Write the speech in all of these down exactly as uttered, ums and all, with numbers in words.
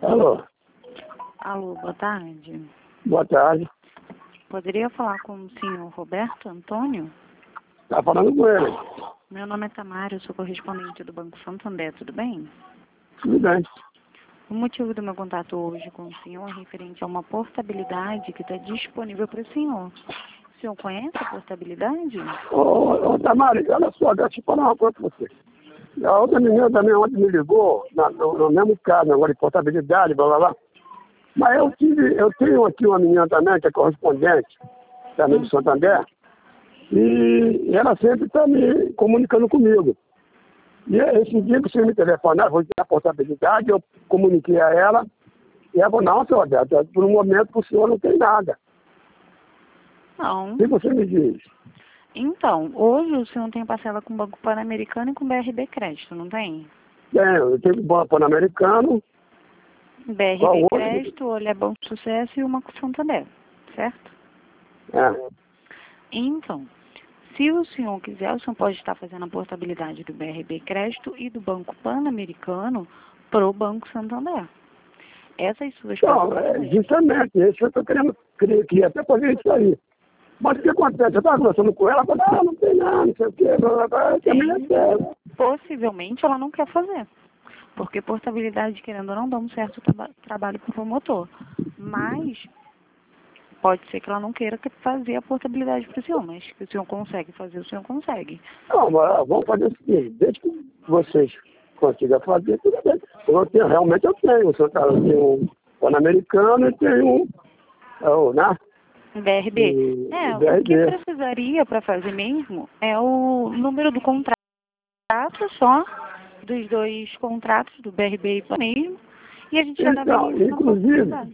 Alô, Alô, boa tarde. boa tarde. Poderia falar com o senhor Roberto Antônio? Tá falando com ele. Meu nome é Tamara, eu sou correspondente do Banco Santander, tudo bem? Tudo bem. O motivo do meu contato hoje com o senhor é referente a uma portabilidade que está disponível para o senhor. O senhor conhece a portabilidade? Ô, ô, ô Tamara, olha só, deixa eu falar uma coisa pra você. A outra menina também ontem me ligou, na, no, no mesmo caso, negócio de portabilidade, blá blá blá. Mas eu tive, eu tenho aqui uma menina também, que é correspondente, também do Santander, e ela sempre está me comunicando comigo. E esse dia que você me telefonar, vou dizer a portabilidade, eu comuniquei a ela, e ela falou, não, senhor Roberto, por um momento o senhor não tem nada. Não. O que você me diz? Então, hoje o senhor tem parcela com o Banco Pan-Americano e com o B R B Crédito, não tem? Tenho, eu tenho o Banco Pan-Americano. B R Qual B outro? Crédito, Olha Bom Sucesso e uma com Santander, certo? É. Então, se o senhor quiser, o senhor pode estar fazendo a portabilidade do B R B Crédito e do Banco Pan-Americano para o Banco Santander. Essas suas Não, é, parcelas... justamente, isso que eu estou querendo, queria, queria até fazer isso aí. Mas o que acontece? Eu estava conversando com ela, ela falou, ah, não tem nada, não sei o quê, blá, blá, blá, também é sério. Possivelmente ela não quer fazer. Porque portabilidade, querendo ou não, dá um certo traba trabalho para o promotor. Mas pode ser que ela não queira fazer a portabilidade para o senhor, mas que o senhor consegue fazer, o senhor consegue. Não, mas vamos fazer o seguinte, desde que vocês consigam fazer, tudo bem. Eu tenho, realmente eu tenho, eu tenho um Pan-Americano e tenho um, é o, né? B R B. E, É, e o que B R B. precisaria para fazer mesmo é o número do contrato só, dos dois contratos, do B R B e Pan mesmo, e a gente já dava Então, início na inclusive, portabilidade.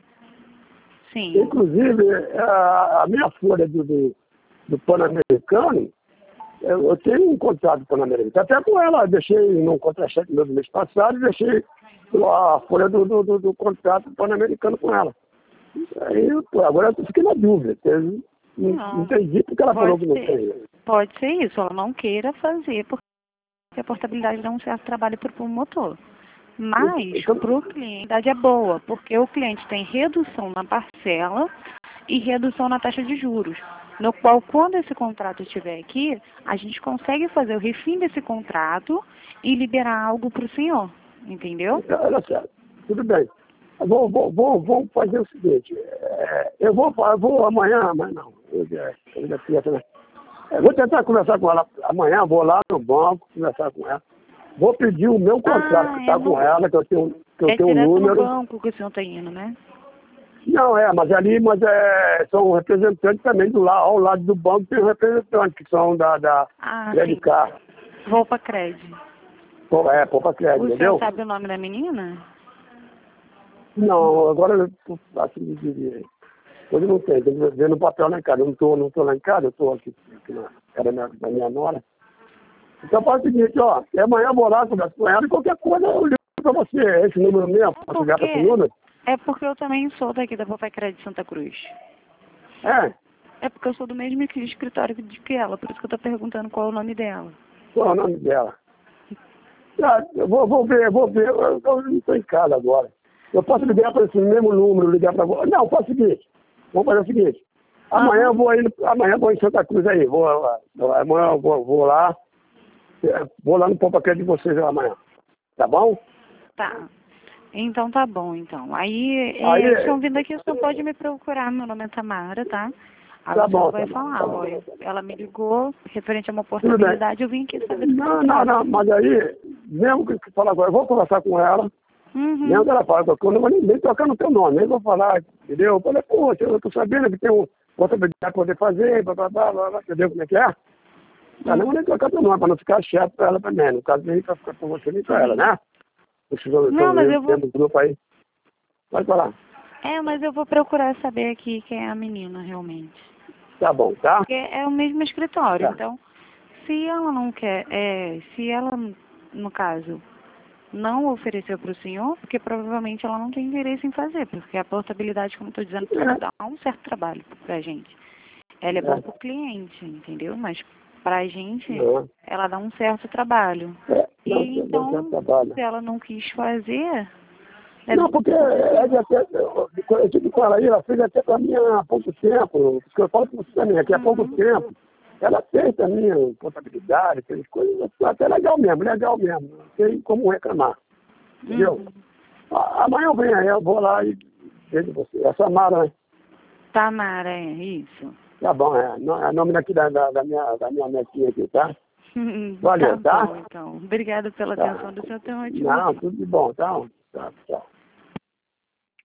Sim. inclusive a, a minha folha do, do, do Pan-Americano, eu, eu tenho um contrato Pan-Americano. Até com ela, eu deixei num contra-cheque meu do mês passado, deixei a folha do, do, do, do contrato Pan-Americano com ela. Aí, pô, agora eu fiquei na dúvida. Eu não, não entendi porque ela falou que não ser, tem. Pode ser isso, ela não queira fazer, porque a portabilidade dá um certo trabalho para o promotor. Mas, Então, para o cliente, a idade é boa, porque o cliente tem redução na parcela e redução na taxa de juros. No qual, quando esse contrato estiver aqui, a gente consegue fazer o refim desse contrato e liberar algo para o senhor, entendeu? então, olha só, tudo bem. Eu Vou, vou, vou, vou fazer o seguinte, é, eu vou, eu vou amanhã, amanhã não, hoje é, hoje é terça, né? Eu vou tentar conversar com ela amanhã, vou lá no banco, conversar com ela. Vou pedir o meu contrato Ah, que é, está no, com ela, que eu tenho, que eu é tenho um direto no número. banco que o senhor está indo, né? Não, é, mas ali, mas é, são representantes também do lado, ao lado do banco tem representantes que são da, da Ah, sim. Credit Card. Vou para crédito. Pô, é, Poupa Crédito, O entendeu? senhor sabe o nome da menina? Não, agora eu assim me diria. Hoje não tem, tem que ver no papel lá em casa. Eu não estou não tô lá em casa, eu estou aqui, aqui na casa da minha, da minha nora. Então faz o seguinte, ó, e amanhã eu vou lá, converso com ela e qualquer coisa eu ligo pra você. É esse número mesmo, posso ligar pra esse Porque, número? é porque eu também sou daqui da Papai Crédito Santa Cruz. É, É porque eu sou do mesmo escritório de que ela, por isso que eu tô perguntando qual é o nome dela. qual é o nome dela? Ah, eu vou, vou ver, vou ver, eu, eu não estou em casa agora. Eu posso ligar para esse mesmo número, ligar para você. Não, faz o seguinte, vamos fazer o seguinte. Amanhã eu vou aí, amanhã eu vou em Santa Cruz aí, vou, amanhã eu vou, vou lá, vou lá no Poupa Crédito de vocês amanhã. Tá bom? Tá. Então tá bom, então. Aí, Aí, é, estão vindo aqui, o senhor pode me procurar, meu nome é Tamara, tá? Aí tá o senhor bom, vai tá bom, falar, tá bom. olha, ela me ligou referente a uma Tudo bem. oportunidade, eu vim aqui saber do Não, não, não, mas aí, mesmo que que fala agora, eu vou conversar com ela, Uhum. mesmo que ela fala, eu não vou nem, nem tocar no teu nome, nem vou falar, entendeu? Eu falei, poxa, eu tô sabendo que tem um, outra habilidade para poder fazer, blá, blá, blá, blá, blá, entendeu como é que é? Tá, não vou nem tocar teu nome, para não ficar chato para ela também, no caso nem para ficar com você nem para ela, né? Não, mas eu vou... Temos grupo aí. Pode falar. É, mas eu vou procurar saber aqui quem é a menina, realmente. Tá bom, tá? Porque é o mesmo escritório, Tá. então, se ela não quer, é, se ela, no caso, não ofereceu para o senhor, porque provavelmente ela não tem interesse em fazer, porque a portabilidade, como estou dizendo, É. dá um certo trabalho para a gente. Ela é boa É. para o cliente, entendeu? Mas para a gente, Não. ela dá um certo trabalho. É, E não, não, não, então, trabalho. se ela não quis fazer, É- Não, porque é de até, eu tive com ela aí, ela fez até para mim há pouco tempo, porque eu falo com você também, aqui há pouco Uhum. tempo, ela fez também contabilidade, fez coisas até legal mesmo, legal mesmo, não tem como reclamar, entendeu? Uhum. A- Amanhã eu venho aí, eu vou lá e vejo você. É Samara, né? Tamara, é isso. Tá bom, é. No- É o nome daqui da, da, da minha, da minha netinha aqui, tá? Valeu, Tá tá? bom, então. Obrigada pela Tá. atenção do seu, tenha um ótimo Não, dia. tudo de bom, tá? Tá, tchau.